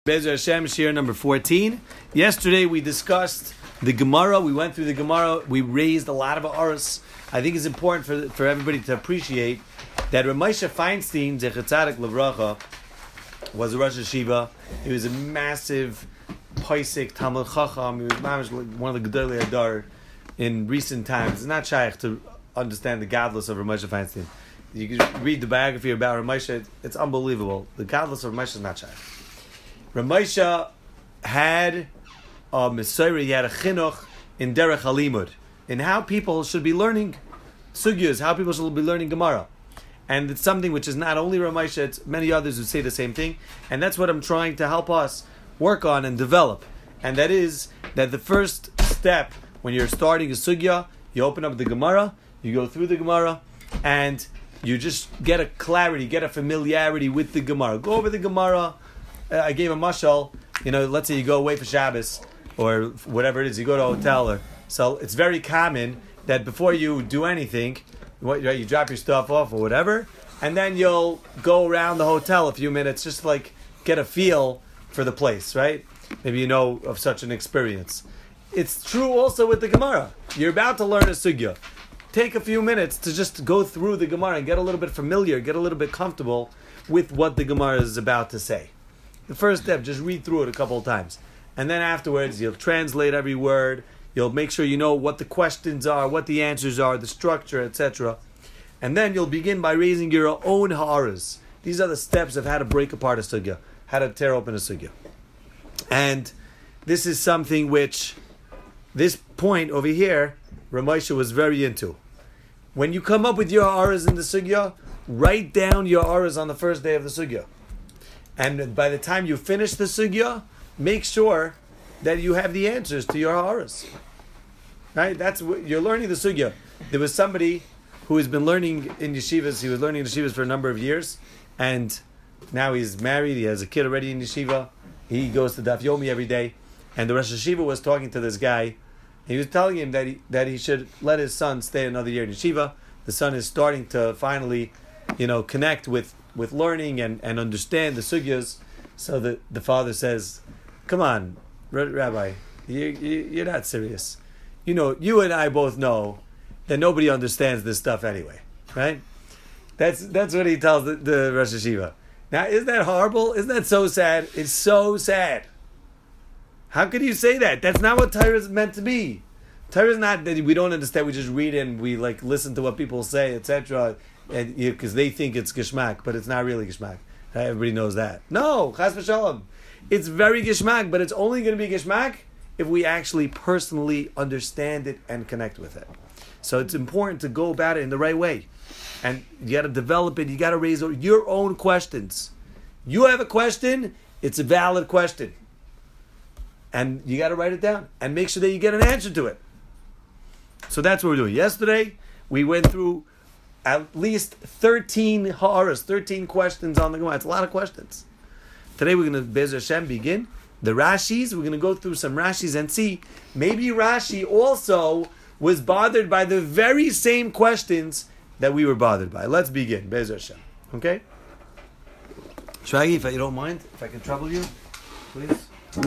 Be'ezer Hashem, Shir number 14. Yesterday we discussed the Gemara. We went through the Gemara. We raised a lot of aras. I think it's important for everybody to appreciate that Ramosha Feinstein, Zecher Tzadik Livracha, was a Rosh Hashiva. He was a massive Paisik Talmud Chacham. He was one of the Gedolei Hadar in recent times. It's not shaykh to understand the godless of Ramosha Feinstein. You can read the biography about Ramosha. It's unbelievable. The godless of Ramosha is not shaykh. Ramosha had a Mesorah, he had a chinuch in Derech HaLimud, in how people should be learning sugyas, how people should be learning Gemara. And it's something which is not only Ramosha, it's many others who say the same thing. And that's what I'm trying to help us work on and develop. And that is that the first step when you're starting a sugya, you open up the Gemara, you go through the Gemara, and you just get a clarity, get a familiarity with the Gemara. Go over the Gemara. I gave a mashal, let's say you go away for Shabbos, or whatever it is, you go to a hotel, so it's very common that before you do anything, you drop your stuff off or whatever, and then you'll go around the hotel a few minutes, just like get a feel for the place, right? Maybe you know of such an experience. It's true also with the Gemara. You're about to learn a sugya. Take a few minutes to just go through the Gemara and get a little bit familiar, get a little bit comfortable with what the Gemara is about to say. The first step, just read through it a couple of times. And then afterwards, you'll translate every word. You'll make sure you know what the questions are, what the answers are, the structure, etc. And then you'll begin by raising your own ha'aras. These are the steps of how to break apart a sugya, how to tear open a sugya. And this is something which, this point over here, Ramosha was very into. When you come up with your ha'aras in the sugya, write down your ha'aras on the first day of the sugya. And by the time you finish the sugya, make sure that you have the answers to your ha'aras. Right? That's what you're learning the sugya. There was somebody who has been learning in yeshivas. He was learning in yeshivas for a number of years, and now he's married. He has a kid already in yeshiva. He goes to Daf Yomi every day, and the Rosh Hashiva was talking to this guy. He was telling him that he should let his son stay another year in yeshiva. The son is starting to finally, connect with learning and understand the sugyas. So the father says, come on, Rabbi, you're not serious. You and I both know that nobody understands this stuff anyway, right? That's what he tells the Rosh Hashiva. Now, isn't that horrible? Isn't that so sad? It's so sad. How could you say that? That's not what Torah is meant to be. Torah is not that we don't understand, we just read it and we listen to what people say, etc., and because they think it's geshmak, but it's not really geshmak. Everybody knows that. No, chas v'shalom. It's very geshmak, but it's only going to be geshmak if we actually personally understand it and connect with it. So it's important to go about it in the right way. And you got to develop it. You got to raise your own questions. You have a question, it's a valid question. And you got to write it down and make sure that you get an answer to it. So that's what we're doing. Yesterday, we went through at least 13 ha'aras, 13 questions on the Gemara. It's a lot of questions. Today we're going to, Be'ezer Hashem, begin the Rashis. We're going to go through some Rashis and see, maybe Rashi also was bothered by the very same questions that we were bothered by. Let's begin, Be'ezer Hashem. Okay? Shwagi, if you don't mind, if I can trouble you, please.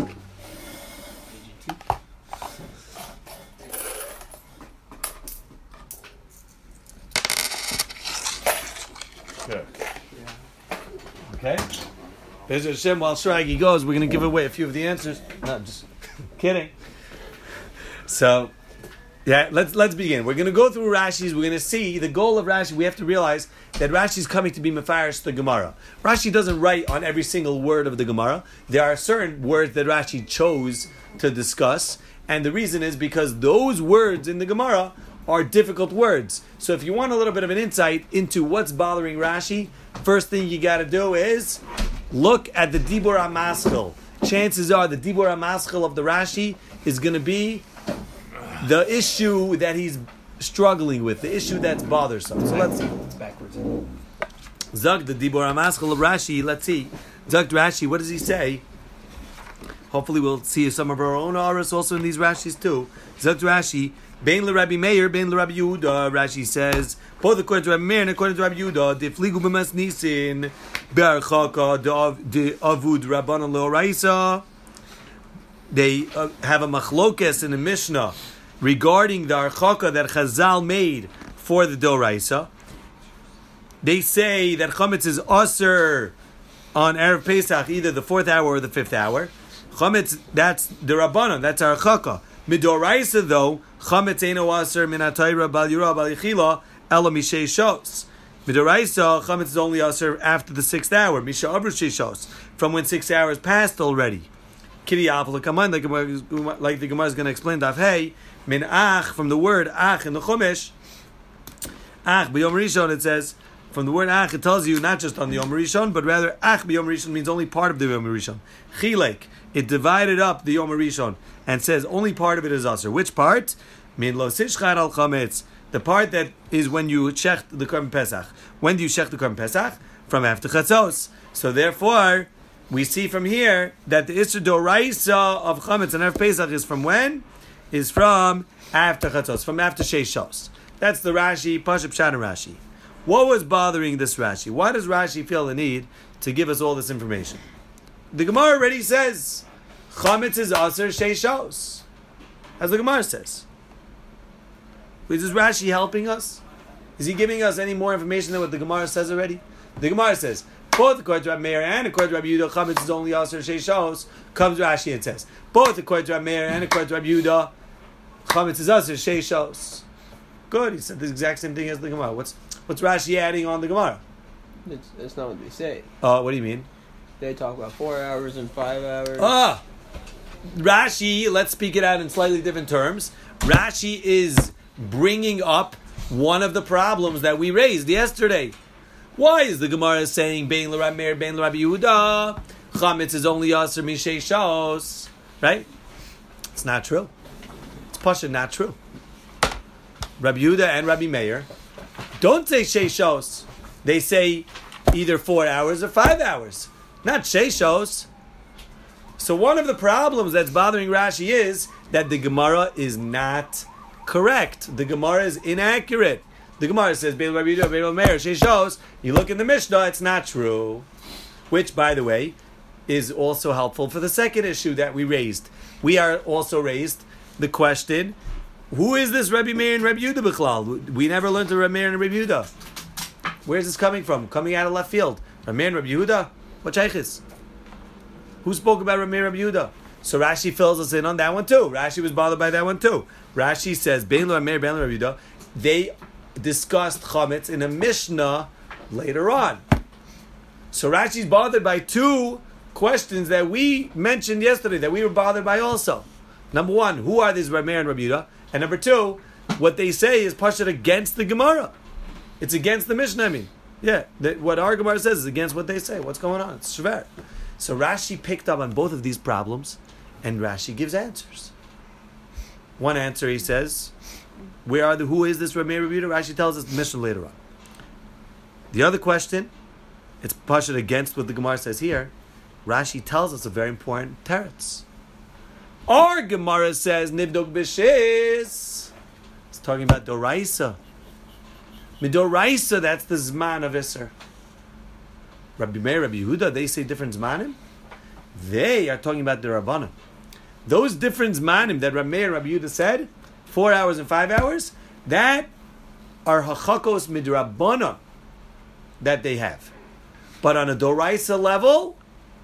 Good. Okay. Be'ezer Hashem, while Shragi goes, we're going to give away a few of the answers. No, just kidding. So, let's begin. We're going to go through Rashi's. We're going to see the goal of Rashi. We have to realize that Rashi is coming to be mefarish the Gemara. Rashi doesn't write on every single word of the Gemara. There are certain words that Rashi chose to discuss, and the reason is because those words in the Gemara are difficult words. So if you want a little bit of an insight into what's bothering Rashi, first thing you got to do is look at the Dibur HaMaschil. Chances are the Dibur HaMaschil of the Rashi is going to be the issue that he's struggling with, the issue that's bothersome. So let's see. It's backwards. Zag the Dibur HaMaschil of Rashi, let's see. Zag Rashi, what does he say? Hopefully we'll see some of our own auras also in these Rashis too. Zot Rashi, Bein Rabbi Meir, Bein Rabbi Yehuda. Rashi says, both according to Rabbi Meir and according to Rabbi Yehuda, Defligu b'mas nisin, be'archaka de avud rabbanon leoraisa. They have a machlokes in the Mishnah regarding the archaka that Chazal made for the doraisa. They say that chametz is aser on Erev Pesach, either the 4th hour or the 5th hour. Chametz, that's the rabbanon, that's our archaka. Midoraisa though, chametz eino aser min atayra bal yura bal yichila ela mishei shos. Midoraisa, chametz is only aser after the 6th hour, misha avru shos, from when 6 hours passed already. Kiri avla kaman, like the Gemara is going to explain. Daf hey min ach, from the word ach in the Chumash. Ach b'yom rishon, it says from the word ach, it tells you not just on the yom rishon, but rather ach b'yom rishon means only part of the yom rishon. Chilek, it divided up the yom rishon and says only part of it is aser. Which part? Min lo sishchar al chametz, the part that is when you shecht the korban pesach. When do you shecht the korban pesach? From after chatzos. So therefore, we see from here that the Isser Doraisa of Chametz and Erev Pesach is from when? Is from after Chatzos, from after Sheishos. That's the Rashi, Pashup Pshat Rashi. What was bothering this Rashi? Why does Rashi feel the need to give us all this information? The Gemara already says, Chametz is Aser Sheishos. As the Gemara says. Is this Rashi helping us? Is he giving us any more information than what the Gemara says already? The Gemara says, both according to Rabbi Meir and according to Rabbi Yehuda, chametz is only aser sheishos. Comes Rashi and says, both according to Rabbi Meir and according to Rabbi Yehuda, chametz is aser sheishos. Good, he said the exact same thing as the Gemara. What's Rashi adding on the Gemara? That's not what they say. What do you mean? They talk about 4 hours and 5 hours. Rashi, let's speak it out in slightly different terms. Rashi is bringing up one of the problems that we raised yesterday. Why is the Gemara saying Bein l'Rabbi Meir, Bein l'Rabbi Yehuda, chametz is only aser mishei shos? Right? It's not true. It's pasha not true. Rabbi Yehuda and Rabbi Meir don't say sheishos. They say either 4 hours or 5 hours, not sheishos. So one of the problems that's bothering Rashi is that the Gemara is not correct. The Gemara is inaccurate. The Gemara says, Bein Rabbi Yehuda, Bein Rabbi Meir, sheishos. You look in the Mishnah, it's not true. Which, by the way, is also helpful for the second issue that we raised. We are also raised the question, who is this Rabbi Meir and Rabbi Yehuda B'chlal? We never learned the Rabbi Meir and Rabbi Yehuda. Where's this coming from? Coming out of left field. Rabbi Meir and Rabbi Yehuda? What shaykhis? Who spoke about Rabbi Meir and Rabbi Yehuda? So Rashi fills us in on that one too. Rashi was bothered by that one too. Rashi says, Bein Rabbi Meir, Bein Rabbi Yehuda, they discussed chametz in a Mishnah later on. So Rashi's bothered by two questions that we mentioned yesterday, that we were bothered by also. Number one, who are these Rabbi Meir and Rabbi Yehuda? And number two, what they say is pashut against the Gemara. It's against the Mishnah, I mean. Yeah, what our Gemara says is against what they say. What's going on? It's shver. So Rashi picked up on both of these problems, and Rashi gives answers. One answer, he says, who is this Rabbi Meir Rabbi Yehuda? Rashi tells us the Mishnah later on. The other question, it's pashut against what the Gemara says here. Rashi tells us a very important teretz. Our Gemara says nivdok b'shis. It's talking about doraisa. Midoraisa, that's the zman of Isser. Rabbi Meir, Rabbi Yehuda, they say different zmanim. They are talking about the Rabbanim. Those different zmanim that Rabbi Meir, Rabbi Yehuda said, 4 hours and 5 hours, that are hachakos midrabbanim that they have. But on a doraisa level,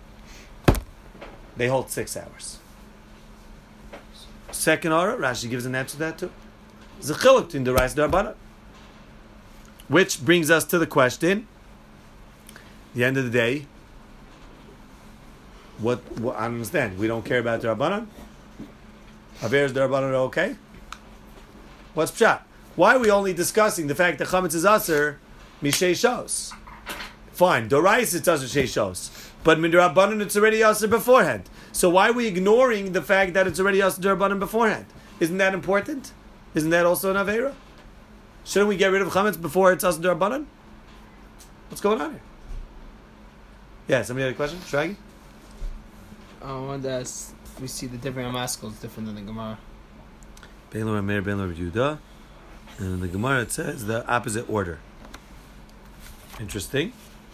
they hold 6 hours. Second order, Rashi gives an answer to that too. Zechiluk between doraisa and darabbanan. Which brings us to the question, the end of the day, what I don't understand. We don't care about darabbanan? Averes darabbanan are okay? What's pshat? Why are we only discussing the fact that chametz is aser mishei shos? Fine, doraisa it's aser shei shos, but midrabbanan it's already aser beforehand. So why are we ignoring the fact that it's already aser darabbanan beforehand? Isn't that important? Isn't that also an avera? Shouldn't we get rid of chametz before it's aser darabbanan? What's going on here? Yeah, somebody had a question? Shragi? I wanted to ask, we see the different Amaskal is different than the Gemara. Bein lo Rameir, bein lo Rabbi Yehuda. And in the Gemara it says the opposite order. Interesting.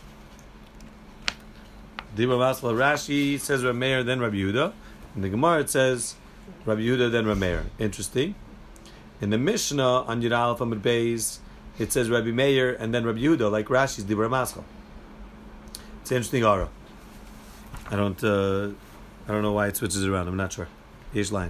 Dibra Masla Rashi says Rameir, then Rabbi Yehuda. In the Gemara it says Rabbi Yehuda, then Rameir. Interesting. In the Mishnah on Yud Aleph Amud Beis, it says Rabbi Meir and then Rabbi Yehuda, like Rashi's Dibra Masla. It's an interesting aura. I don't know why it switches around. I'm not sure. Yesh line.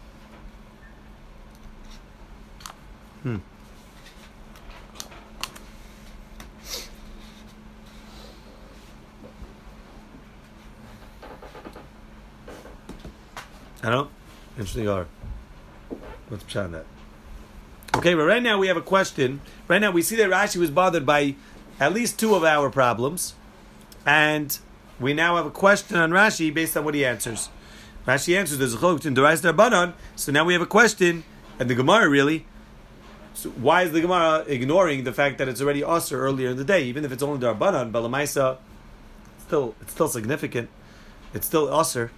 I don't. Interesting aura. What's pshat on that? Okay, but right now we have a question. Right now we see that Rashi was bothered by at least two of our problems, and we now have a question on Rashi based on what he answers. Rashi answers there's a choluk in Dorais Darbanan, so now we have a question, and the Gemara really. So why is the Gemara ignoring the fact that it's already Asr earlier in the day, even if it's only Darbanan? Balamaisa, it's still significant. It's still Asr.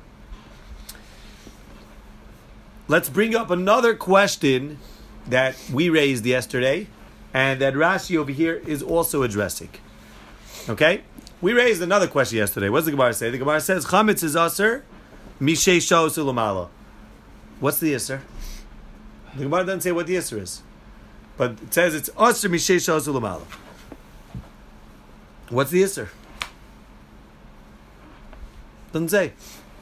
Let's bring up another question that we raised yesterday, and that Rashi over here is also addressing. Okay? We raised another question yesterday. What does the Gemara say? The Gemara says, Chametz is Asr, Mishei Shos Ulamala. What's the Isser? The Gemara doesn't say what the Isser is. But it says it's Asr, Mishei Shos Ulamala. What's the Isser? Doesn't say.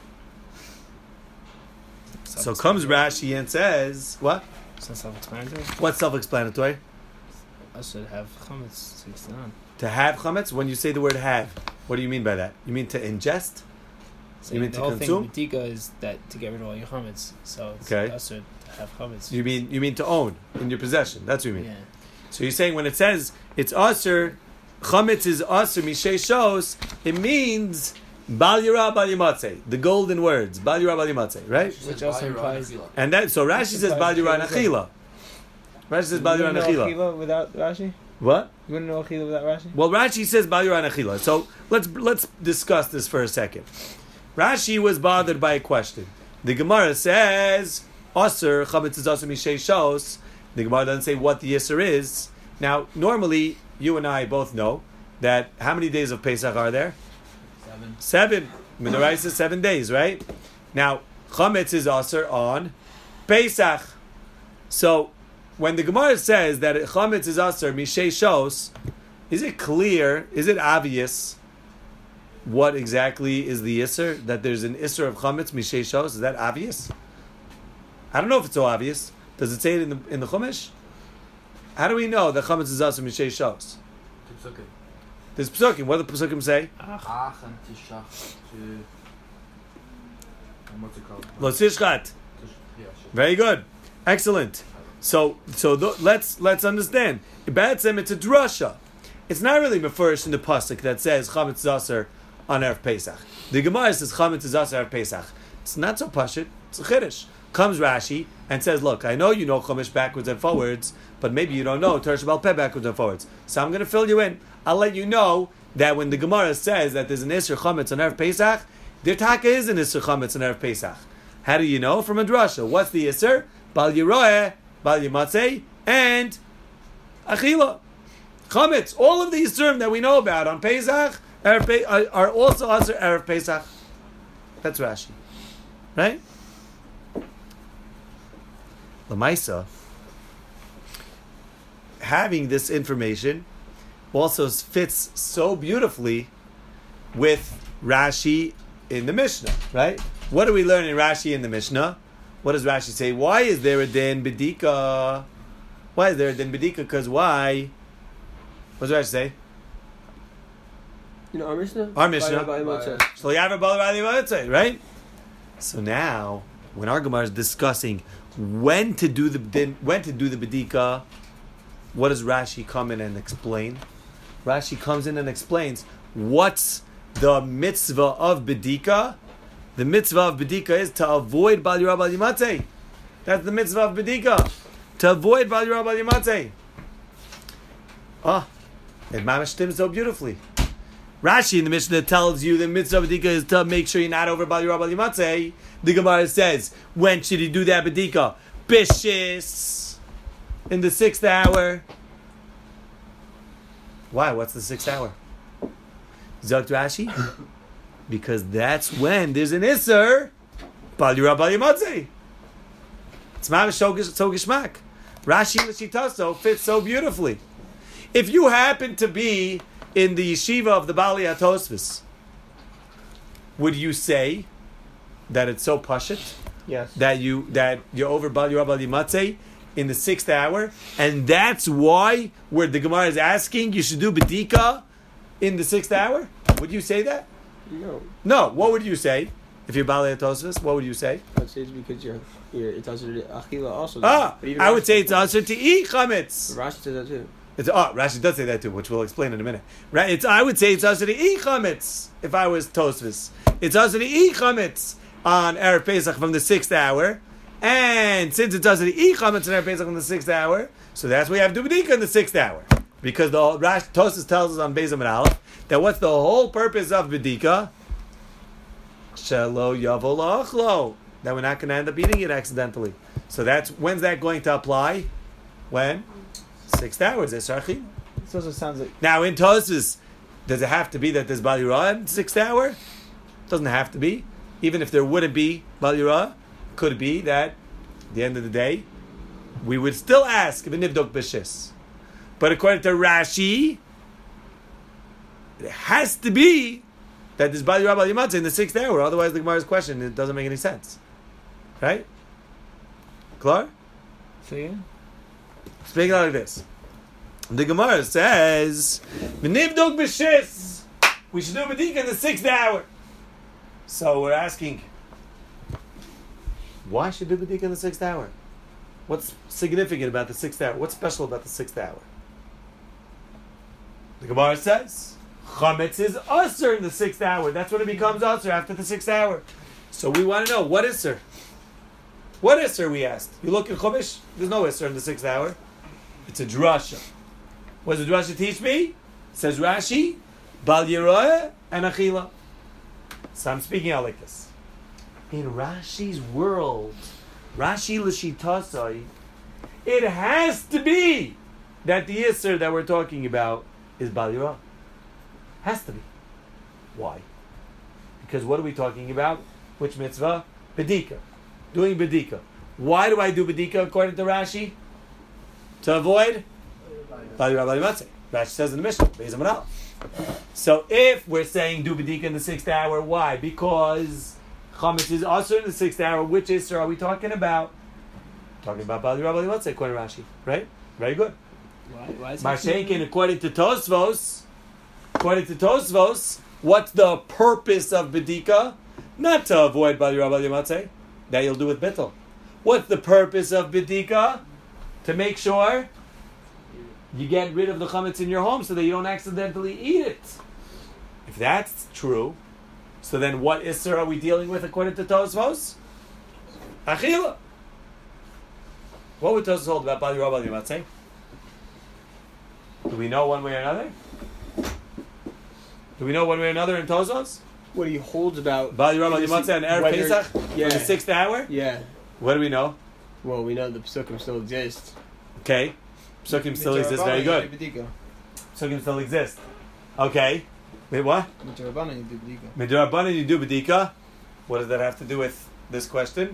So comes Rashi and says, what? Is that self-explanatory? What's self-explanatory? I should have chametz 69. To have chametz? When you say the word have, what do you mean by that? You mean to ingest? So you mean the to whole consume? thing with B'dika is that to get rid of all your chametz. So it's Okay. also to have chametz. You mean to own, in your possession. That's what you mean. Yeah. So you're saying when it says it's aser, chametz is aser mishei shos, it means bal yira bal yimatzeh, the golden words, bal yira bal yimatzeh, right? Which also implies... And that, so Rashi says bal yira nachila. Rashi says bal yira nachila. Achila without Rashi? What? You wouldn't know Achila without Rashi? Well, Rashi says bal yira nachila. So let's discuss this for a second. Rashi was bothered by a question. The Gemara says aser chametz is aser mishei shos. The Gemara doesn't say what the Yisr is. Now, normally, you and I both know that how many days of Pesach are there? 7. Menorah says 7 days, right? Now, Chametz is Aser on Pesach. So, when the Gemara says that Chametz is Aser Mishei Shos, is it clear, is it obvious what exactly is the Isser? That there's an Isser of Chametz Mishei Shos? Is that obvious? I don't know if it's so obvious. Does it say it in the Chumash? How do we know that Chametz is Aser Mishei Shos? There's Psukim. What do the Psukim say? Ach and Tishach to... What's it called? Lo Tishchat. Yeah, sure. Very good. Excellent. So let's understand. Ba'atzem, it's a drasha. It's not really mefurish in the pasuk that says Chametz Zaser on Erev Pesach. The Gemara says Chametz Zaser Erev Pesach. It's not so pashut. It's a chiddush. Comes Rashi and says, look, I know you know Chumash backwards and forwards, but maybe you don't know Teresh Baal Peh backwards and forwards. So I'm going to fill you in. I'll let you know that when the Gemara says that there's an Isser Chametz on Erev Pesach, there taka is an Isser Chametz on Erev Pesach. How do you know? From a drasha. What's the Isser? Bal Yeroeh, Bal Yimatzeh, and Achila. Chametz. All of these terms that we know about on Pesach are also Isser Erev Pesach. That's Rashi. Right? Lamaisa, having this information also fits so beautifully with Rashi in the Mishnah, right? What do we learn in Rashi in the Mishnah? What does Rashi say? Why is there a din b'dika? Why is there a din b'dika? Because why? What does Rashi say? You know our Mishnah? Our Mishnah. By Right? So now, when our Gemara is discussing when to do the b'dika, what does Rashi come in and explain? Rashi comes in and explains what's the mitzvah of b'dika. The mitzvah of b'dika is to avoid bal yira bal yimatzeh. That's the mitzvah of b'dika. To avoid bal yira bal yimatzeh. It mamash so beautifully. Rashi in the Mishnah tells you the mitzvah bedika is to make sure you're not over Bal Yirah Bal Yimatzeh. The Gemara says, when should you do that bedika? Bishis, in the 6th hour. Why? What's the 6th hour? Zakt Rashi? Because that's when there's an Isser, Bal Yirah Bal Yimatzeh. It's mamish so gishmak. Rashi L'shitaso fits so beautifully. If you happen to be in the yeshiva of the Bali HaTosfos, would you say that it's so pashut? Yes. That you're over Bal Yirah Bal Yimatzeh in the 6th hour, and that's why where the Gemara is asking you should do bedika in the 6th hour? Would you say that? No. No. What would you say if you're Bali HaTosfos? What would you say? I'd say it's because it's also achila also. I would say it's also to eat chametz. Rashi says that too. Rashi does say that too, which we'll explain in a minute. Right? I would say it's also to eat chametz if I was Tosfos. It's also to eat chametz on Erev Pesach from the 6th hour, and since it's also to eat chametz on Erev Pesach from the 6th hour, so that's why you have to do bedika in the 6th hour, because the Tosfos tells us on Beis Amud Aleph that what's the whole purpose of bedika? Shelo yavo la'achlo, that we're not going to end up eating it accidentally. So when's that going to apply? When? 6 hours. This also sounds like Now in Tosfos, does it have to be that there's Bal Yirah in the 6th hour? Doesn't have to be. Even if there wouldn't be Bal Yirah, could be that at the end of the day, we would still ask v'nivdok b'shis. But according to Rashi, it has to be that there's Bal Yirah Bal Yimatzeh in the 6th hour. Otherwise, the Gemara's question, it doesn't make any sense. Right? Klar? see. Speaking like this. The Gemara says, "V'nivdok b'shis." We should do bedika in the 6th hour. So we're asking, why should we do bedika in the 6th hour? What's significant about the 6th hour? What's special about the 6th hour? The Gemara says, chametz is usher in the 6th hour. That's when it becomes usher, after the 6th hour. So we want to know, what is isser? What isser, we asked? You look at Chumash, there's no isser in the 6th hour. It's a drasha. What does the drasha teach me? Says Rashi, Bal Yirah and Achila. So I'm speaking out like this. In Rashi's world, Rashi L'shitasai, it has to be that the Isser that we're talking about is Bal Yirah. Has to be. Why? Because what are we talking about? Which mitzvah? Bedika. Doing Bedika. Why do I do Bedika according to Rashi? To avoid Bal Yirah Bal Yimatzeh. Rashi says in the Mishnah, Beis Amud Aleph. So if we're saying do Bedika in the 6th hour, why? Because chametz is also in the 6th hour. Which Isser are we talking about? Talking about Bal Yirah Bal Yimatzeh according to Rashi. Right? Very good. Why is Mashenkin, according to Tosfos, what's the purpose of Bedika? Not to avoid Bal Yirah Bal Yimatzeh. That you'll do with Bittul. What's the purpose of Bedika? To make sure you get rid of the chametz in your home so that you don't accidentally eat it. If that's true, so then what Isser are we dealing with according to Tosfos? Achila. What would Tosfos hold about Bal Yirah Bal Yimatzeh? Do we know one way or another? Do we know one way or another in Tosfos? What he holds about Bal Yirah Bal Yimatzeh and Erev whether- Pesach yeah. in the 6th hour? Yeah. What do we know? Well, we know the Pesukim still exist. Okay. Psukim still exist. Very good. Bedika. Psukim still exist. Okay. Wait, what? Mitzvah you do bedika. Midrabanan you do bedika. What does that have to do with this question?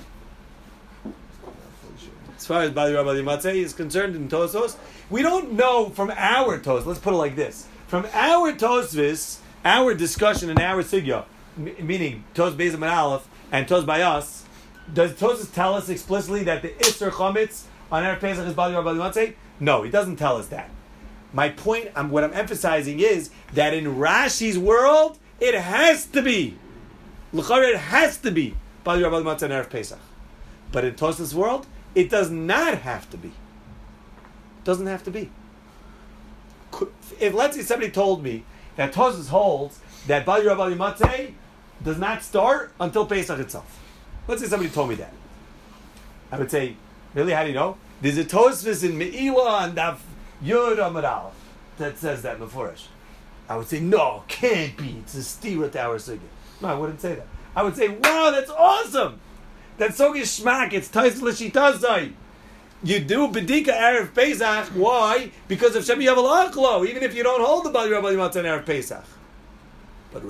As far as Bal Yirah Bal Yimatzeh is concerned in Tosfos, we don't know from our Tosfos. Let's put it like this: from our Tosfos, our discussion and our sigya, meaning Tos Beis Amud Aleph and Tos Bayas, does Tosfos tell us explicitly that the Isser Chametz on Erev Pesach is Bal Yirah Bal Yimatzeh? No, he doesn't tell us that. My point, what I'm emphasizing is that in Rashi's world, it has to be. L'chara, it has to be Bal Yirah Bal Yimatzeh on Erev Pesach. But in Tosfos' world, it does not have to be. It doesn't have to be. If, let's say, somebody told me that Tosfos holds that Bal Yirah Bal Yimatzeh does not start until Pesach itself. Let's say somebody told me that. I would say, really, how do you know? There's a Tosfos in Me'ilah and Daf Yud Amud Aleph that says that Mefurish. I would say, no, can't be. It's a stira to our sugya. No, I wouldn't say that. I would say, wow, that's awesome. That's so geschmack. It's tais l'shitazai. You do bedika Erev Pesach. Why? Because of Shem Yavel Achlo. Even if you don't hold the Bali Rabbi Matzah in Erev Pesach. But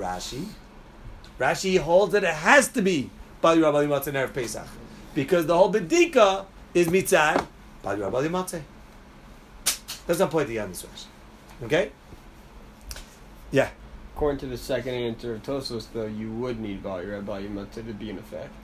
Rashi holds that it has to be Bali Rabbi Matzah in Erev Pesach. Because the whole bedika is mitzad Bali Rabbi Matzah. That's not point on this Rashi. Okay? Yeah. According to the second answer of Tosfos, though, you would need Bali Rabbi Matzah to be in effect.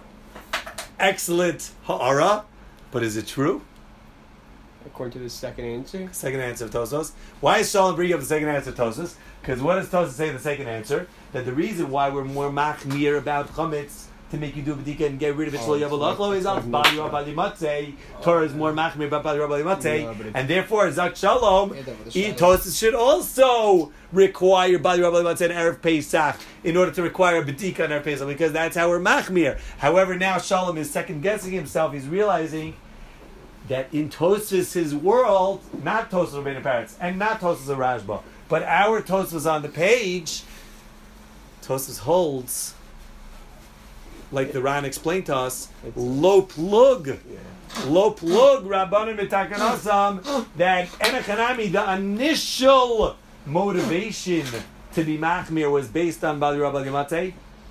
Excellent ha'ara. But is it true? According to the second answer? Second answer of Tosfos. Why is Shalom bringing up the second answer of Tosfos? Because what does Tosfos say in the second answer? That the reason why we're more machmir about chametz to make you do bedika and get rid of it shlo yavel achlo is on Bali Rabbi Matzeh. Torah is more machmir about Bali Rabbi Matzeh, and therefore Zak Shalom, Tosfos should also require Bali Rabbi Matzeh and Erev Pesach in order to require bedika and Erev Pesach, because that's how we're machmir. However, now Shalom is second guessing himself. He's realizing that in Tosfos' world, not Tosfos Rabbeinu Peretz and not Tosfos of Rashba, but our Tosfos on the page, Tosfos holds, like the Ran explained to us, lo plug Rabbanim B'Takanosam, that Enochanami, the initial motivation to be machmir was based on Bali Rabbi Matzeh,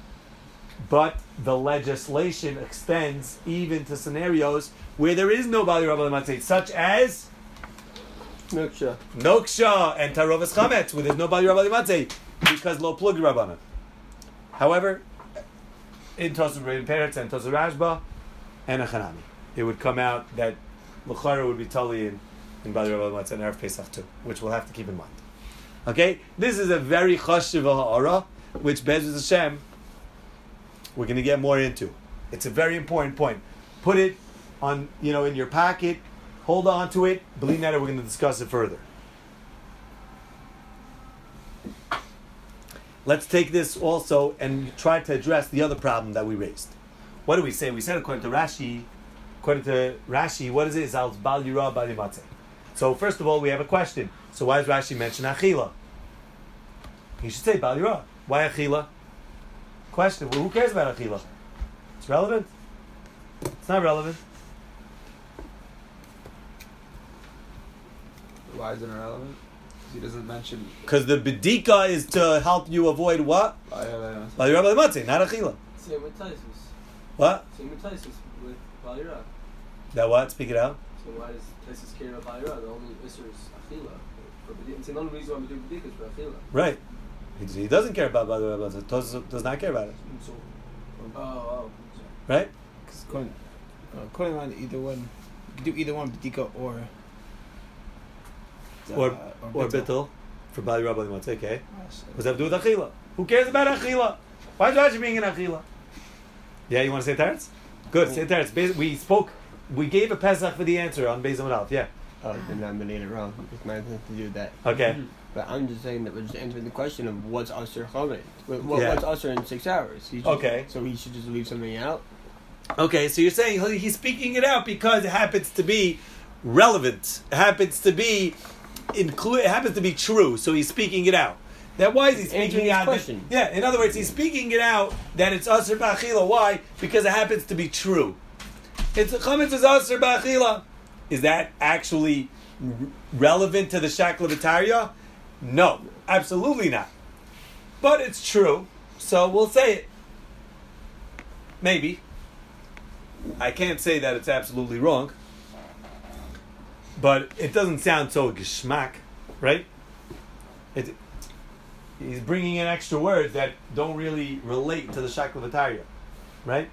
but the legislation extends even to scenarios where there is no Bali Rabbi Matzeh, such as Noksha and Tarovas Chametz, where there's no Bali Rabbi Matzeh, because lo plug Rabbanim. However, in Tosfos Rabbeinu Peretz and Tosfos Rashba and Achanami, it would come out that L'chara would be totally in Bali Rabbi Matzeh and Erev Pesach too, which we'll have to keep in mind. Okay, this is a very chashuv ha'ara, which Be'ez Hashem we're going to get more into. It's a very important point. Put it on, in your pocket. Hold on to it. Believe that, we're going to discuss it further. Let's take this also and try to address the other problem that we raised. What do we say? We said according to Rashi, what is it? It's al bal yira bal yimatzeh. So first of all, we have a question. So why does Rashi mention achila? He should say bal yira. Why achila? Question. Well, who cares about achila? It's relevant? It's not relevant. Why is it irrelevant? He doesn't mention. Because the bedika is to help you avoid what? Bal yira bal yimatzeh, not achila. Same with Taisus. What? Same with Taisus with Bal Yira. That what? Speak it out. So why does Taisus care about Bal Yira? The only issue is achila. It's the only reason why we do bedika is for achila. Right. He doesn't care about Bal Yira bal yimatzeh. Tosfos does not care about it. So, sorry. Right? Because according to either one, you do either one bedika or bittul for Bali Rabbi Matzeh. Okay. What's that have to do with achila? Who cares about achila? Why is Rashi being in achila? Yeah, you want to say Teretz? Good, say Teretz. We gave a Pesach for the answer on Beis Amud Aleph. Yeah. Oh, then I'm getting it wrong. It might have to do with that. Okay. But I'm just saying that we're just answering the question of what's Asher Chametz. What's Asher in 6 hours? Okay. So he should just leave something out? Okay, so you're saying he's speaking it out because it happens to be relevant. It happens to be it happens to be true, so he's speaking it out. Now, why is he speaking out? In other words, he's speaking it out that it's Asr B'Achila. Why? Because it happens to be true. It's Chametz is Asr B'Achila. Is that actually relevant to the Shakla V'Tarya? No, absolutely not. But it's true, so we'll say it. Maybe. I can't say that it's absolutely wrong, but it doesn't sound so geschmack, right? He's bringing in extra words that don't really relate to the Shakla V'Tarya, right?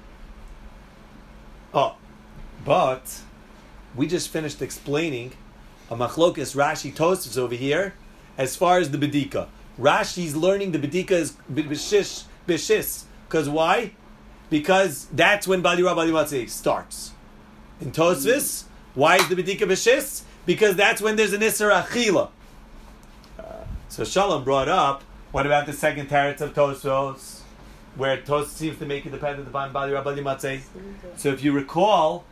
Oh, but we just finished explaining a machlokas Rashi Tosfos over here as far as the bedika. Rashi's learning the bedika is b'shis. Because why? Because that's when Bali Rabbi Matzeh starts. In Tosfos, why is the bedika b'shis? Because that's when there's an Isser Achila. So Shalom brought up, what about the second teretz of Tosfos, where Tosfos seems to make it dependent upon Bali Rabbi Matzeh? So if you recall,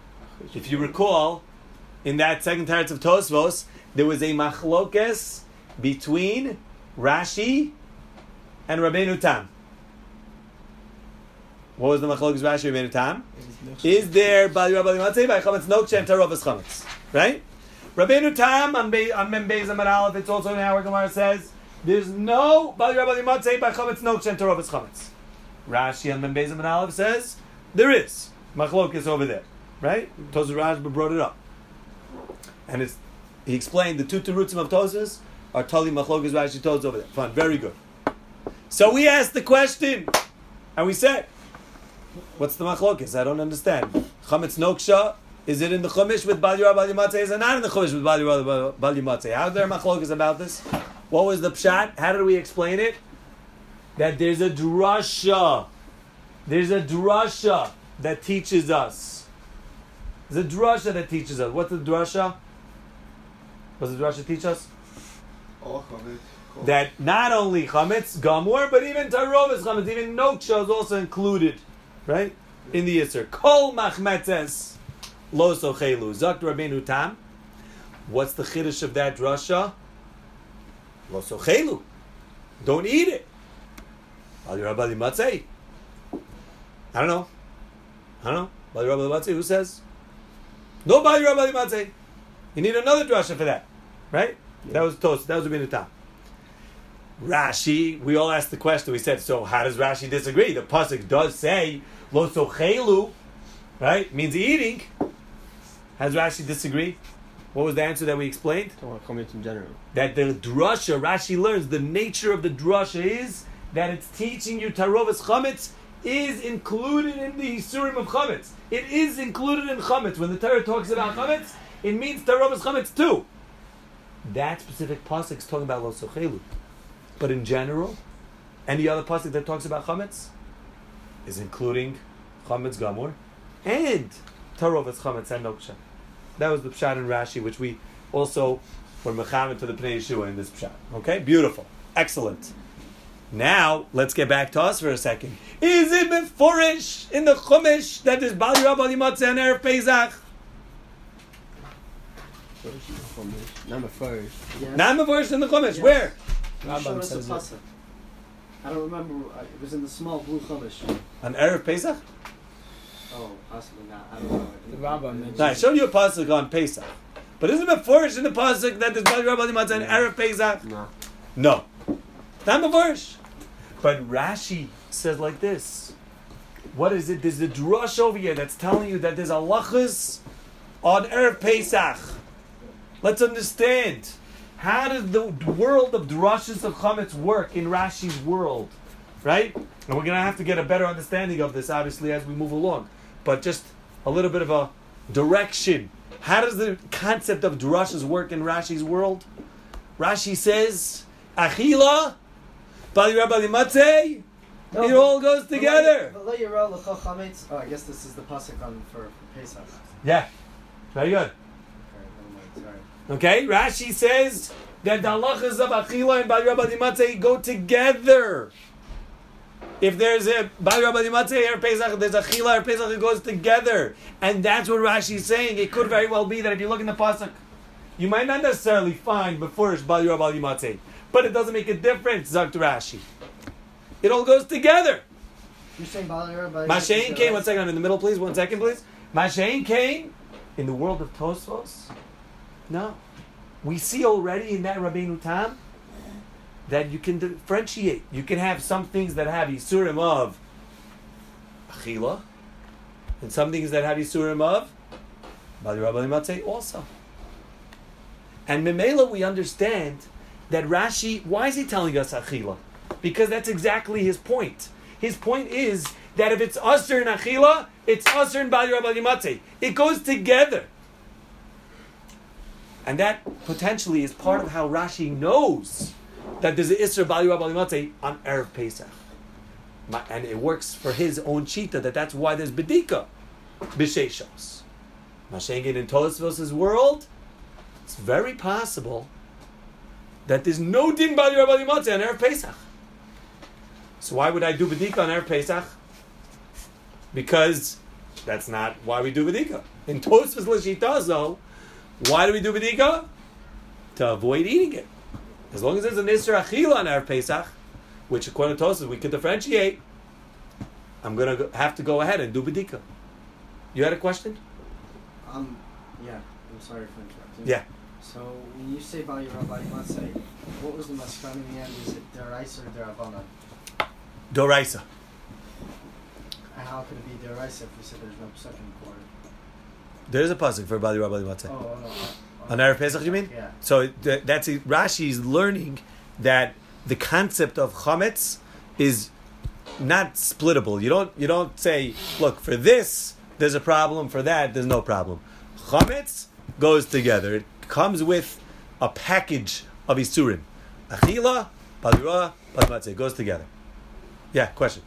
in that second teretz of Tosfos, there was a machlokes between Rashi and Rabbeinu Tam. What was the machlokes Rashi and Rabbeinu Tam? Is there Bali Rabbi Matzeh by Chametz Noksha and Tarovas Chametz? Right? Rabbeinu Tam on Mem Beis Amar Aleph, it's also in our Gemara says, there's no Bali Rabbi Matzeh by Chametz Noksha and Tarovas Chametz. Rashi on Mem Beis Amar Aleph says, there is. Machlokes over there. Right? Tosas Rashba brought it up. And he explained the two terutzim of Tosas are Tali Machlokes Rashi Tosas over there. Fine, very good. So we asked the question, and we said, what's the machlokes? I don't understand. Chametz Noksha, is it in the Chumash with Bali Rabbi Matzeh? Is it not in the Chumash with Bali Rabbi Matzeh? How is there machlokes about this? What was the pshat? How did we explain it? That there's a drasha. There's a drasha that teaches us. There's a drasha that teaches us. What's the drasha? What does the drasha teach us? That not only chametz gamur, but even tarovas chametz, even noksha is also included, right, in the yisur. Kol machmetzes lo sochelu. Zakt Rabbeinu Tam. What's the chiddush of that drasha? Lo sochelu. Don't eat it. Bali Rabbi Matzeh. I don't know. Bali Rabbi Matzeh. Who says? No Bali Rabbi Matzeh. You need another drasha for that, right? Yeah. That was Tos. That was Rabbeinu Tam. Rashi, we all asked the question. We said, so how does Rashi disagree? The pasuk does say lo sochelu, right? Means eating. How does Rashi disagree? What was the answer that we explained? Comments in general. That the drasha, Rashi learns, the nature of the drasha is that it's teaching you tarovas chametz is included in the Yisurim of chametz. It is included in chametz. When the Torah talks about chametz, it means tarovas chametz too. That specific pasuk is talking about lo sochelu. But in general, any other pasuk that talks about chametz is including chametz gamur and tarovas chametz and noksha. That was the pshat in Rashi, which we also were mechamed to the Pnei Yeshua in this pshat. Okay, beautiful, excellent. Now let's get back to us for a second. Is it meforish in the Chumash that there's Bali Rabbi Matzeh and Erev Pesach? Number first. Yes. Not meforish in the Chumash. Yes. Where? Rambam says it. I don't remember. It was in the small blue chumash. On Erev Pesach? Oh, possibly not. I don't know. The Rambam mentions No, I showed you a pasuk on Pesach, but isn't it meforish in the pasuk that there's Bali Rabbi Matzeh and Erev Pesach? No. Not meforish. But Rashi says like this. What is it? There's a drush over here that's telling you that there's halachas on Erev Pesach. Let's understand. How does the world of drushes of chametz work in Rashi's world? Right? And we're going to have to get a better understanding of this, obviously, as we move along. But just a little bit of a direction. How does the concept of drushes work in Rashi's world? Rashi says, Achila, Bali Rabbi Matzeh, it all goes together. Oh, I guess this is the pasuk on for Pesach. Yeah. Very good. Okay, Rashi says that the halachas of Achila and Bali Rabbi Matzeh go together. If there's a Bali Rabbi Matzeh or Pesach, there's Achila or Pesach, it goes together. And that's what Rashi is saying. It could very well be that if you look in the pasuk, you might not necessarily find before Bali Rabbi Matzeh, but it doesn't make a difference, Zakt Rashi. It all goes together. You're saying Bali Rabbi Mashain came, 1 second, I'm in the middle, please. 1 second, please. Mashain came in the world of Tosfos. No. We see already in that Rabbeinu Tam that you can differentiate. You can have some things that have Yisurim of Achila and some things that have Yisurim of Bali Rabbi Matzeh also. And Memela, we understand that Rashi, why is he telling us Achila? Because that's exactly his point. His point is that if it's Asr in Achila, it's Asr in Bali Rabbi Matzeh. It goes together. And that potentially is part of how Rashi knows that there's an Isra Bali Rabbi Matzeh on Erev Pesach. And it works for his own Shita, that's why there's Bedika, B'Sheshos. Mashengin in Tosfos' world, it's very possible that there's no Din Bali Rabbi Matzeh on Erev Pesach. So why would I do Bedika on Erev Pesach? Because that's not why we do Bedika. In Tosfos L'Shita, though, why do we do Bedika? To avoid eating it. As long as there's an Isser Achila on Erev Pesach, which according to Tosfos we could differentiate, I'm going to have to go ahead and do B'dika. You had a question? Yeah, I'm sorry for interrupting. Yeah. So when you say Bali Rabbi Matzeh, what was the maskan in the end? Is it Deraisa or Derabanan? Doraisa. And how could it be Deraisa if we said there's no second quarter? There's a pasuk for Bali Rabbi Matzeh. Oh, no. On Erev Pesach, you mean? Yeah. So that's Rashi's learning that the concept of chametz is not splittable. You don't say, look, for this there's a problem, for that there's no problem. Chametz goes together. It comes with a package of isurim. Achila, balira, balmatzeh. It goes together. Yeah, question.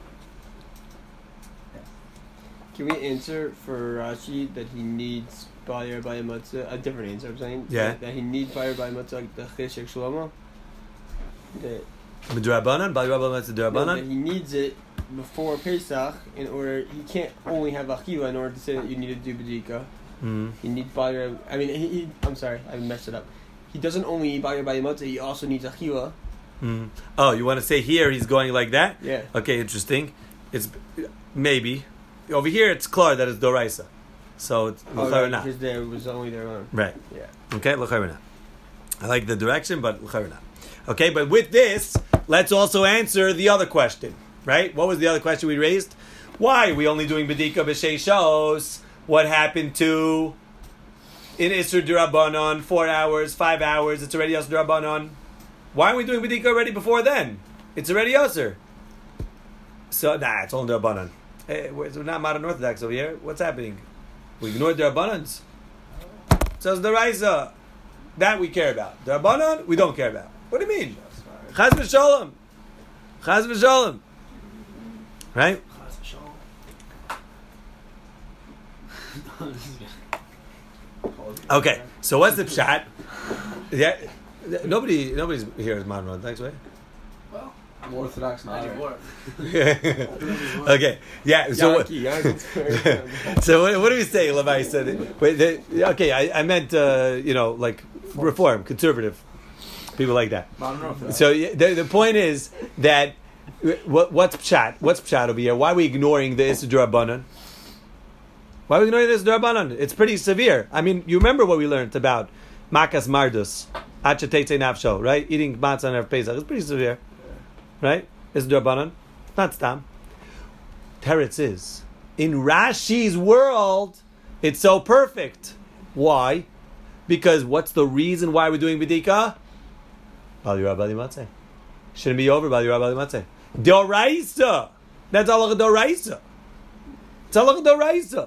Can we answer for Rashi that he needs Bayer by Matzah? A different answer, I'm saying. Yeah. That he needs Bayer by Matzah, like the Cheshek Shlomo. That Midrabanan, balira, balmatzeh, no, that derabanan. he needs it before Pesach in order. He can't only have Achila in order to say that you need to do B'dika. He needs Bayer. I mean, I'm sorry, I messed it up. He doesn't only need Bayer by Matzah, he also needs Achila. Oh, you want to say here he's going like that? Yeah. Okay, interesting. It's maybe over here it's clear that it's doraisa, so it's l'chayr not. Because there was only their own. Right. Yeah. Okay, l'chayr not. I like the direction, but l'chayr not. Okay, but with this, let's also answer the other question. Right? What was the other question we raised? Why are we only doing bedika b'sheishos? What happened to in Isser D'Rabbanan 4 hours, 5 hours? It's already Isser D'Rabbanan. Why aren't we doing bedika already before then? It's already Isser. So it's only D'Rabbanan. Hey, we're not modern Orthodox over here. What's happening? We ignored D'Rabbanans. So it's the Raisa that we care about. D'Rabbanan we don't care about. What do you mean? Chaz v'sholem. Chaz v'sholem. Right? Okay, so what's the pshat? Yeah, nobody's here is modern Orthodox, right? Well, I'm Orthodox now. anymore. Okay, yeah. So what? So what do we say, Levi said? Okay, I meant like reform, conservative, people like that. Modern Orthodox. So the point is that what's pshat? What's pshat over here? Why are we ignoring the Issur D'Rabbanan? Why are we ignoring this D'Rabbanan? It's pretty severe. I mean, you remember what we learned about Makas Mardus, Achatetze Nafsho, right? Eating matzah on Erev Pesach. It's pretty severe, right? It's D'Rabbanan. It's not stam. Teretz is. In Rashi's world, it's so perfect. Why? Because what's the reason why we're doing B'dika? Bali Rabbi Matzeh. Shouldn't be over Bali Rabbi Matzeh. Doraisa. That's Allah Doraisa. It's Allah Doraisa.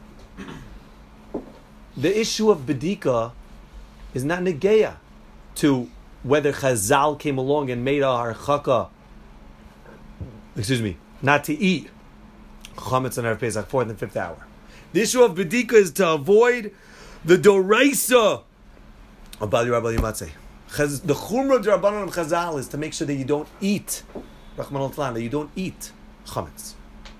The issue of B'dika is not negeya to whether Chazal came along and made a harchaka, not to eat chametz on Erev Pesach, 4th and 5th hour. The issue of B'dika is to avoid the doraisa of Bali Rabbi Matzeh. The chumrah d'Rabbanan of Chazal is to make sure that you don't eat, Rahman al-Tlan, that you don't eat chametz.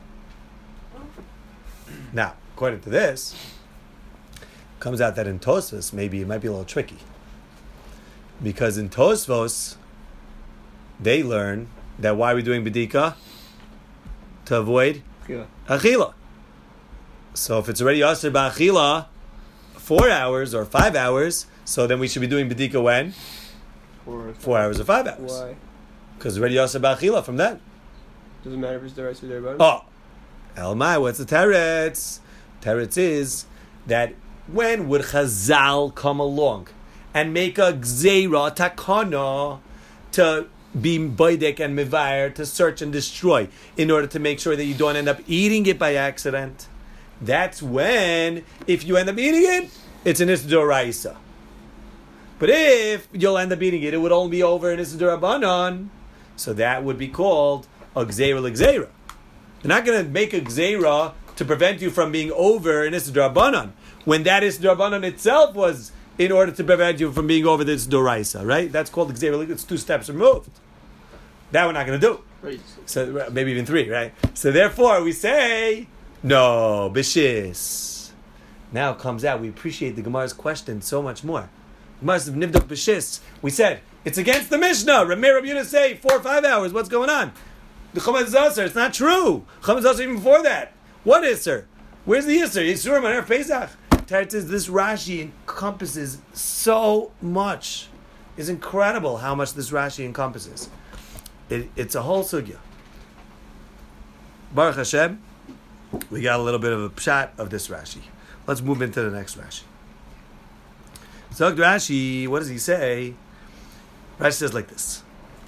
Now, according to this, comes out that in Tosfos, maybe it might be a little tricky. Because in Tosfos, they learn that why are we doing B'dika? To avoid Achila. So if it's already Asr Ba'achila, 4 hours or 5 hours, so then we should be doing B'dika when? 4 hours or 5 hours. Why? Because already Asr Ba'achila from that. Doesn't matter if it's the rice or their Oh, Elmai, what's the teretz? Teretz is that when would Chazal come along and make a gzeira takana to be boidek and mevayer, to search and destroy, in order to make sure that you don't end up eating it by accident? That's when, if you end up eating it, it's an Issur D'Oraisa. But if you'll end up eating it, it would only be over in Issur D'Rabbanan. So that would be called a gzeira l'gzeira. They're not going to make a gzeira to prevent you from being over in Issur D'Rabbanan, when that Issur D'Rabbanan itself was in order to prevent you from being over this D'Oraisa, right? That's called the gzeira. It's 2 steps removed. That we're not going to do. Right. So maybe even 3, right? So therefore we say, no, b'shis. Now it comes out, we appreciate the Gemara's question so much more. Gemara says, nivdok b'shis. We said, It's against the Mishnah. Ramir Rabbi Yuna say 4 or 5 hours. What's going on? The chametz is aser. It's not true. Chametz is aser even before that. What iser? Where's the iser? Yisurim on Erev Pesach. Teretz says this Rashi encompasses so much. It's incredible how much this Rashi encompasses. It's a whole sugya. Baruch Hashem, we got a little bit of a pshat of this Rashi. Let's move into the next Rashi. So Rashi, what does he say? Rashi says like this.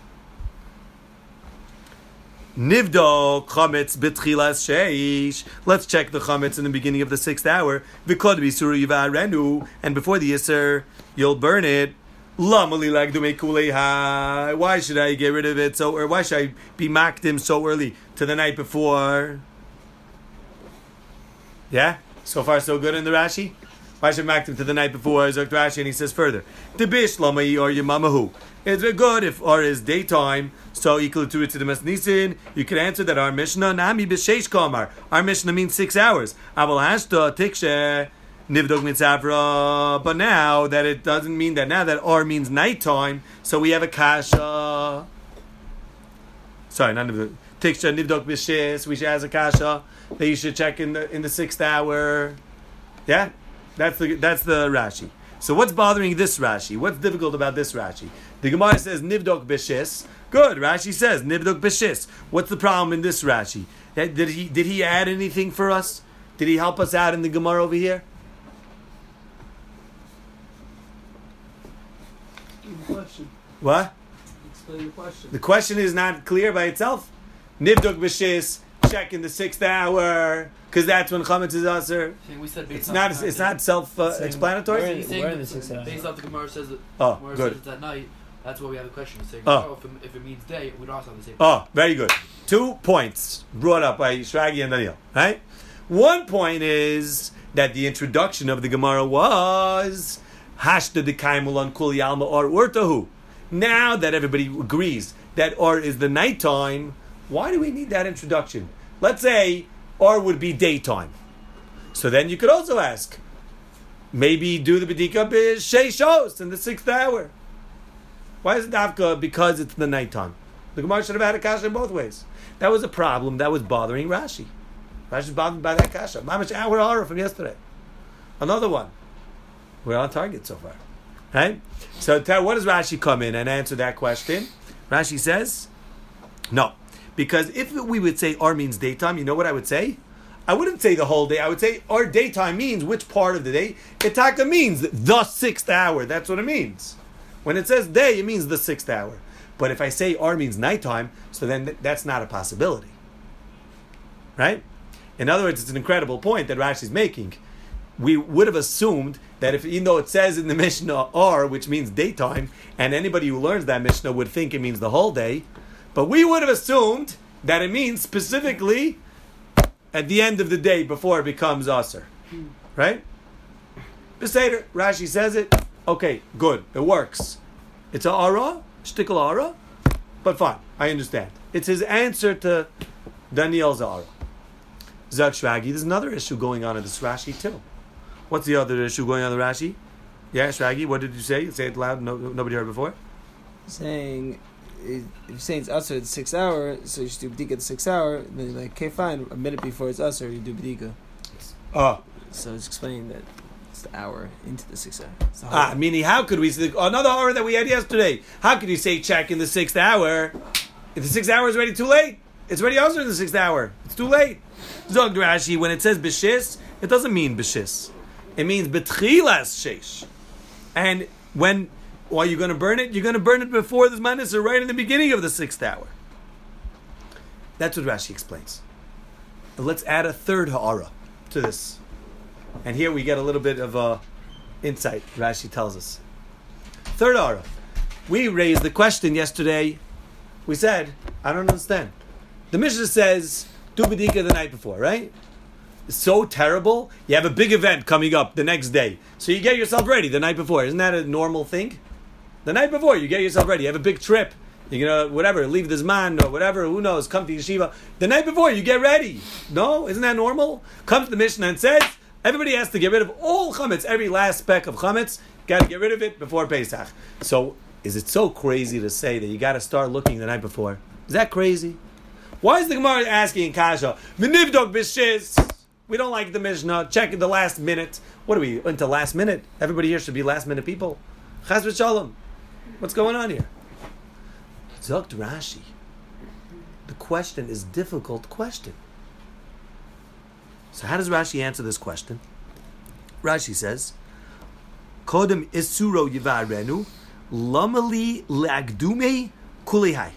Nivdo chametz b'tchilas sheish. Let's check the chametz in the beginning of the 6th hour. V'kod b'isuru yivarenu. And before the Yisr, you'll burn it. Why should I get rid of it so, or why should I be makdim so early to the night before? Yeah? So far so good in the Rashi? Why should I makdim to the night before? Zok Rashi, and he says further. Debish lamai or yamamahu. It's very good if or is daytime, so equal to it to the Mesnisin. You could answer that our Mishnah, Nami b'sheish kamar. Our Mishnah means 6 hours. Aval hashta tikshe. Nivdog mitzavra, but now that it doesn't mean that, now that or means nighttime, so we have a kasha. Sorry, not nivdog. Tiksha nivdog b'shis. We should have a kasha that you should check in the 6th hour. Yeah, that's the Rashi. So what's bothering this Rashi? What's difficult about this Rashi? The Gemara says nivdog b'shis. Good. Rashi says nivdog b'shis. What's the problem in this Rashi? Did he add anything for us? Did he help us out in the Gemara over here? Question. What? Explain the question. The question is not clear by itself. Nivdok b'shis, check in the 6th hour, because that's when chametz is aser. We said It's not self-explanatory. He's saying based off the Gemara says that. Oh, good. Says it's at night. That's why we have the question. Saying, if it means day, we'd also have the same. Oh, very good. 2 points brought up by Shragi and Daniel. Right. 1 point is that the introduction of the Gemara was hashta dekaimul on kul yalma or urtahu. Now that everybody agrees that or is the nighttime, why do we need that introduction? Let's say or would be daytime. So then you could also ask, maybe do the bedika b'sheishos in the 6th hour. Why is it dafka? Because it's the nighttime. The Gemara should have had a kasha in both ways. That was a problem that was bothering Rashi. Rashi's bothered by that kasha. Mamash hour hara from yesterday. Another one. We're on target so far. Right? So what does Rashi come in and answer that question? Rashi says, no. Because if we would say or means daytime, you know what I would say? I wouldn't say the whole day. I would say or daytime means which part of the day? Itaka means the 6th hour. That's what it means. When it says day, it means the 6th hour. But if I say or means nighttime, so then that's not a possibility. Right? In other words, it's an incredible point that Rashi's making. We would have assumed that even though it says in the Mishnah or, which means daytime, and anybody who learns that Mishnah would think it means the whole day, but we would have assumed that it means specifically at the end of the day before it becomes Aser. Right? Beseder, Rashi says it. Okay, good. It works. It's a ara, shtickle ara, but fine. I understand. It's his answer to Daniel's ara. Zak Shvagi, there's another issue going on in this Rashi too. What's the other issue going on in the Rashi? Yeah, Shvagi, what did you say? Say it loud. Nobody heard before. Saying, if you're saying it's usher, it's 6 hour, so you should do b'dika at the 6th hour. Then you're like, okay, fine. A minute before it's usher, you do b'dika. Oh, so it's explaining that it's the hour into the 6th hour. Meaning, how could we say another hour that we had yesterday? How could you say check in the 6th hour? If the 6th hour is already too late, it's already usher in the 6th hour. It's too late. Zog Rashi, when it says b'shis, it doesn't mean b'shis. It means betchilas sheish. And when are you going to burn it? You're going to burn it before the Zman or right in the beginning of the 6th hour. That's what Rashi explains. And let's add a third ha'ara to this. And here we get a little bit of insight, Rashi tells us. Third ha'ara. We raised the question yesterday. We said, I don't understand. The Mishnah says, do b'dika the night before, right? It's so terrible. You have a big event coming up the next day. So you get yourself ready the night before. Isn't that a normal thing? The night before, you get yourself ready. You have a big trip. You're going to, whatever, leave the Zman or whatever, who knows, come to yeshiva. The night before, you get ready. No? Isn't that normal? Comes to the Mishnah and says, everybody has to get rid of all chametz, every last speck of chametz. Got to get rid of it before Pesach. So is it so crazy to say that you got to start looking the night before? Is that crazy? Why is the Gemara asking in Kasha? V'nivdok b'shiz. We don't like the Mishnah. Check the last minute. What are we into last minute? Everybody here should be last minute people. Chas v'shalom. What's going on here? Zokt Rashi. The question is difficult question. So how does Rashi answer this question? Rashi says, Kodem isuro yivarenu, lamali leagdume kulihai.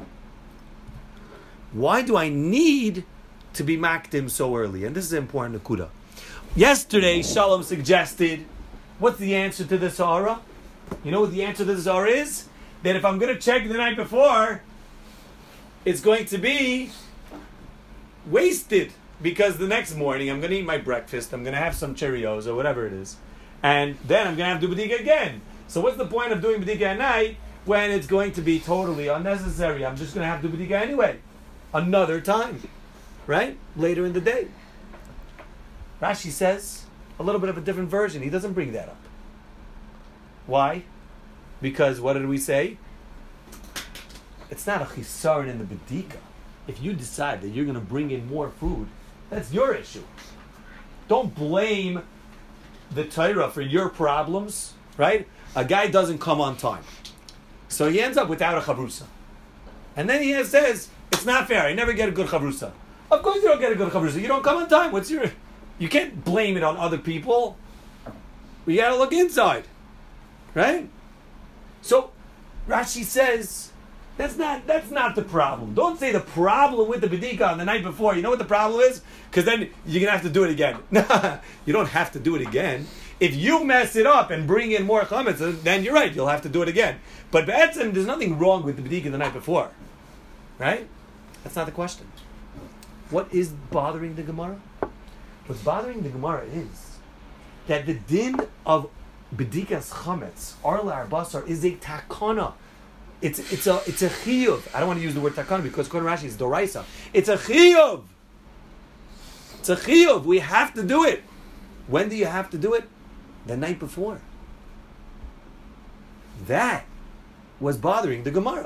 Why do I need to be makdim so early? And this is an important nakuda. Yesterday, Shalom suggested, what's the answer to the Sahara? You know what the answer to the Sahara is? That if I'm going to check the night before, it's going to be wasted. Because the next morning, I'm going to eat my breakfast, I'm going to have some Cheerios or whatever it is. And then I'm going to have to do B'dika again. So what's the point of doing B'dika at night when it's going to be totally unnecessary? I'm just going to have to do B'dika anyway. Another time. Right? Later in the day. Rashi says a little bit of a different version. He doesn't bring that up. Why? Because what did we say? It's not a chisaron in the B'dika. If you decide that you're going to bring in more food, that's your issue. Don't blame the Torah for your problems, right? A guy doesn't come on time. So he ends up without a chavrusa. And then he says, it's not fair, I never get a good chavrusa. Of course you don't get a good chavrusa. You don't come on time. You can't blame it on other people. You got to look inside. Right? So Rashi says, that's not the problem. Don't say the problem with the B'dika on the night before. You know what the problem is? Because then you're going to have to do it again. You don't have to do it again. If you mess it up and bring in more chametz, then you're right, you'll have to do it again. But B'etzem, there's nothing wrong with the B'dika the night before. Right? That's not the question. What is bothering the Gemara? What's bothering the Gemara is that the din of B'dikas chametz, arla arbasar, is a takana. It's a chiyuv. I don't want to use the word takana because Kohen Rashi is doraisa. It's a chiyuv. It's a chiyuv. We have to do it. When do you have to do it? The night before. That was bothering the Gemara.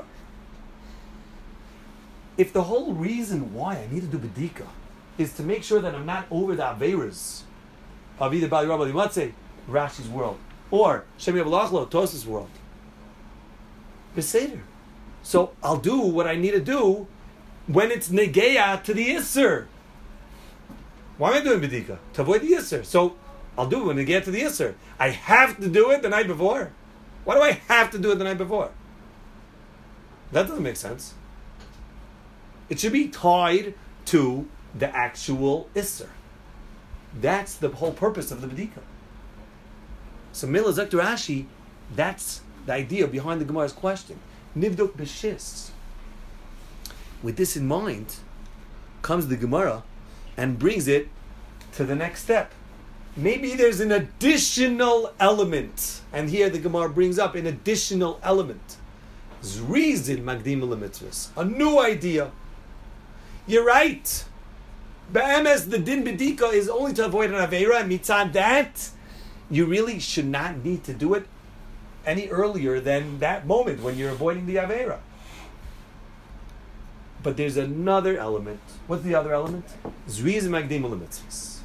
If the whole reason why I need to do B'dika is to make sure that I'm not over the Averas of either Bali Rabbi Limatzeh, Rashi's world, or Shemi Avalachlo, Tos's world, Beseder. So I'll do what I need to do when it's Negeya to the Isser. Why am I doing B'dika? To avoid the Isser. So I'll do it when Negeya to the Isser. I have to do it the night before. Why do I have to do it the night before? That doesn't make sense. It should be tied to the actual Isser. That's the whole purpose of the B'dika. So Mila Zakter Rashi, that's the idea behind the Gemara's question. Nivdok b'shis. With this in mind, comes the Gemara and brings it to the next step. Maybe there's an additional element. And here the Gemara brings up an additional element. Zrizin magdim l'mitzvos. A new idea. You're right. Be'emes, the din b'dika is only to avoid an aveira, and mitzad that, you really should not need to do it any earlier than that moment when you're avoiding the aveira. But there's another element. What's the other element? Zrizim magdim l'mitzvos.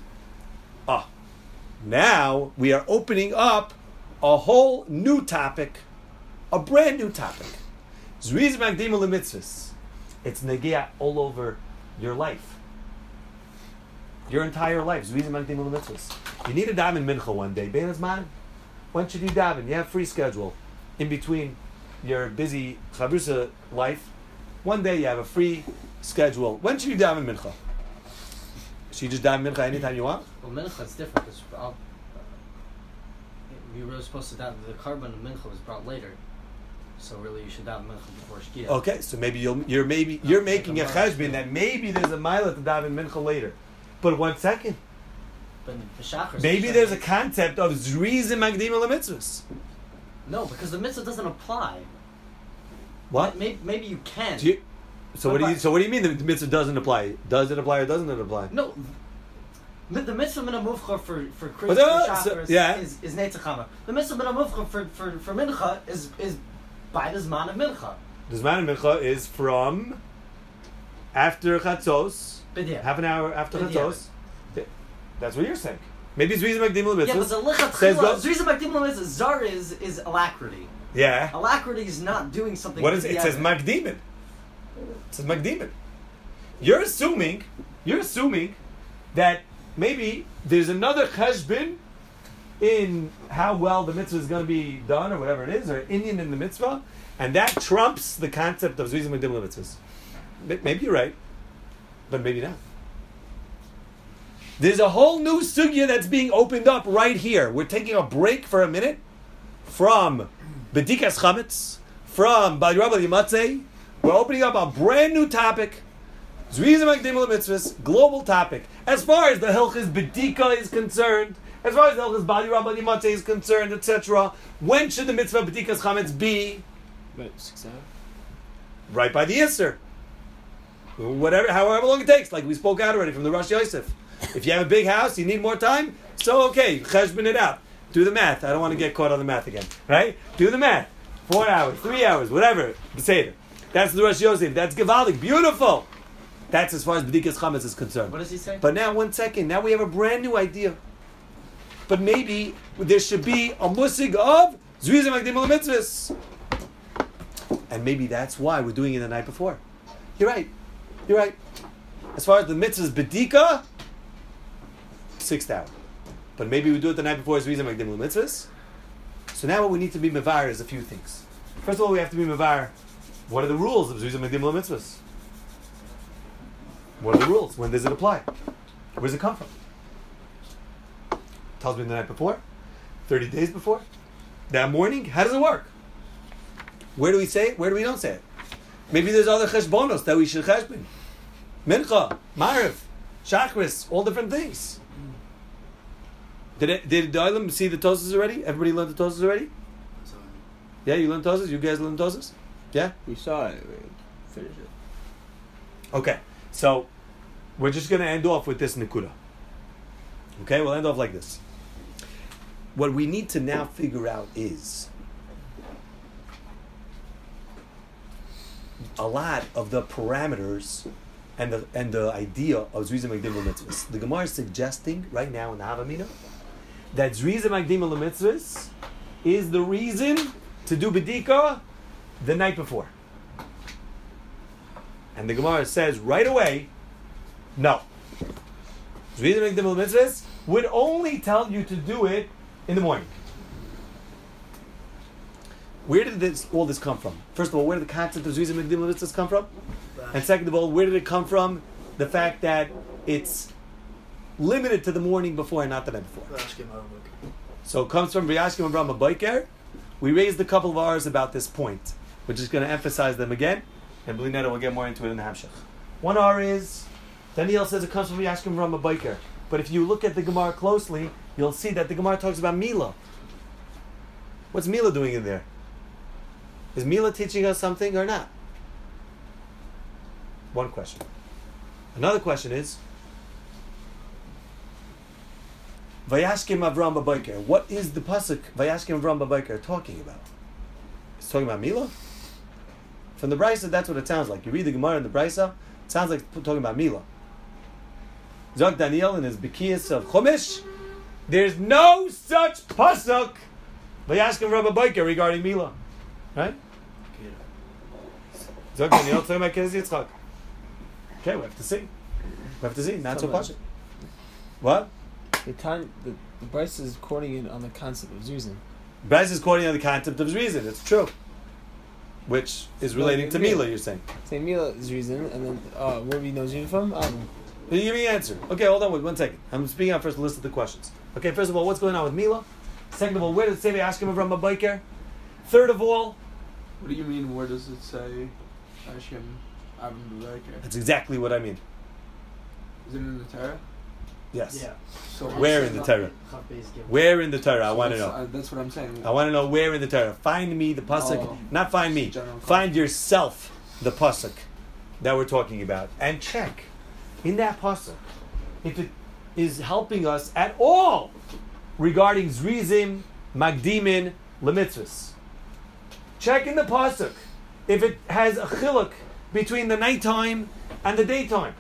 Now we are opening up a whole new topic, a brand new topic. Zrizim magdim l'mitzvos. It's negia all over your life. Your entire life. Zrizim magdim l'mitzvos. You need to daven mincha one day. Bein hazman. When should you daven? You have free schedule in between your busy chavrusa life. One day you have a free schedule. When should you daven mincha? Should you just daven mincha anytime you want? Well, mincha is different because you were supposed to daven. The carbon of mincha was brought later, so really you should daven mincha before shkia. Okay, so maybe you're making a cheshbon that maybe there's a mila to daven mincha later. But 1 second. But the maybe there's a concept of zrizim magdim l'mitzvos. No, because the mitzvah doesn't apply. What? Maybe you can. So what do you mean the mitzvah doesn't apply? Does it apply or doesn't it apply? No. The mitzvah min ha-mufcha for Christmas is Netzach Hama. The mitzvah min ha-mufcha for mincha is by the Zman of Mincha. The Zman of Mincha is from after Chatzos, B'diavad. half an hour after B'diavad. Chatzos. That's what you're saying. Maybe it's reason Magdim L'mitzvahs. Yeah, but the Lichat Says Chila, go- the reason Makdim L'mitzvah Zar is alacrity. Yeah. Alacrity is not doing something. What is it? It says Magdimin. It says Magdimin. You're assuming that maybe there's another cheshbon in how well the mitzvah is going to be done or whatever it is, or Indian in the mitzvah, and that trumps the concept of Zrizim Magdim L'mitzvahs. Maybe you're right, but maybe not. There's a whole new sugya that's being opened up right here. We're taking a break for a minute from B'dikas Chametz, from Bal Yerah Bal Yimatzeh. We're opening up a brand new topic, Zrizim Magdim L'mitzvahs, global topic. As far as the Hilchis B'dika is concerned, as far as the Hilchis Bal Yerah Bal Yimatzeh is concerned, etc., when should the mitzvah B'dikas Chametz be? Right, 6 hours. Right by the Yisr. Whatever, however long it takes, like we spoke out already from the Rosh Yosef. If you have a big house, you need more time, so okay, cheshbon it out. Do the math. I don't want to get caught on the math again. Right? Do the math. 4 hours, 3 hours, whatever. Beseder. That's the Rosh Yosef. That's Gevaldik. Beautiful. That's as far as B'dikas Chametz is concerned. What does he say? But now, 1 second. Now we have a brand new idea. But maybe there should be a musig of Zrizim Magdim L'mitzvahs. And maybe that's why we're doing it the night before. You're right. You're right. As far as the mitzvahs B'dika, 6th hour. But maybe we do it the night before as Zrizim Magdim L'mitzvahs. So now what we need to be mevar is a few things. First of all, we have to be mevar. What are the rules of Zrizim Magdim L'mitzvahs? What are the rules? When does it apply? Where does it come from? Tells me the night before? 30 days before? That morning? How does it work? Where do we say it? Where do we don't say it? Maybe there's other cheshbonos that we should cheshbon. Mincha, Mariv, Shachris, all different things. Did the Olam see the Tosas already? Everybody learned the Tosas already? Yeah, you learned Tosas? You guys learned Tosas? Yeah? We saw it. We finished it. Okay, so we're just going to end off with this Nikuda. Okay, we'll end off like this. What we need to now figure out is a lot of the parameters and the idea of Zrizim Magdim L'mitzvahs. The Gemara is suggesting right now in the Havamina that Zrizim Magdim L'mitzvahs is the reason to do B'dika the night before. And the Gemara says right away, no. Zrizim Magdim L'mitzvahs would only tell you to do it in the morning. Where did all this come from? First of all, where did the concept of Zrizim Magdim L'mitzvahs come from? And second of all, where did it come from? The fact that it's limited to the morning before and not the night before. So it comes from V'yashkim Avram Abayker. We raised a couple of hours about this point. We're just going to emphasize them again, and Blinetta will get more into it in the Hamshach. One hour is, Daniel says it comes from V'yashkim Avram Abayker. But if you look at the Gemara closely, you'll see that the Gemara talks about Mila. What's Mila doing in there? Is Mila teaching us something or not? One question. Another question is, Vayashkim Avram B'Bayker. What is the pasuk Vayashkim Avram B'Bayker talking about? It's talking about Mila? From the Brisa, that's what it sounds like. You read the Gemara in the Brisa, it sounds like it's talking about Mila. Zog Daniel in his Bikiyas of Chumash, there's no such pasuk Vayashkim Avram B'Bayker regarding Mila. Right? Zog Daniel talking about Keres Yitzchak. Okay, we have to see. We have to see. Not so pasuk. What? The Bryce is quoting it on the concept of Zuzin. Bryce is quoting on the concept of Zrizin. It's true. Which is relating to Mila, you're saying. Say Mila is Zuzin, and then where we know Zuzin from? You give me an answer. Okay, hold on, wait 1 second. I'm speaking out first, list of the questions. Okay, first of all, what's going on with Mila? Second of all, where does it say V'yashkim Avram B'Bayker? Third of all, What do you mean? Where does it say Ashkim Avram B'Bayker? that's exactly what I mean. Is it in the Torah? Yes. Yeah. So Where in the Torah? Where in the Torah? I want to know. That's what I'm saying. I want to know where in the Torah. Find me the pasuk. Oh. Not find me. General Find yourself the pasuk that we're talking about, and check in that pasuk if it is helping us at all regarding Zrizim Magdimin L'mitzvahs. check in the pasuk if it has a chiluk between the nighttime and the daytime.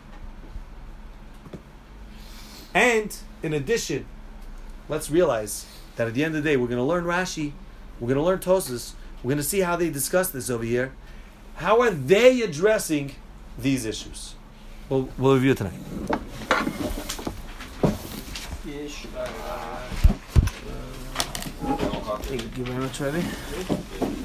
And in addition, let's realize that at the end of the day, we're going to learn Rashi, we're going to learn Tosas, we're going to see how they discuss this over here. How are they addressing these issues? We'll review it tonight. Thank you very much, Rabbi.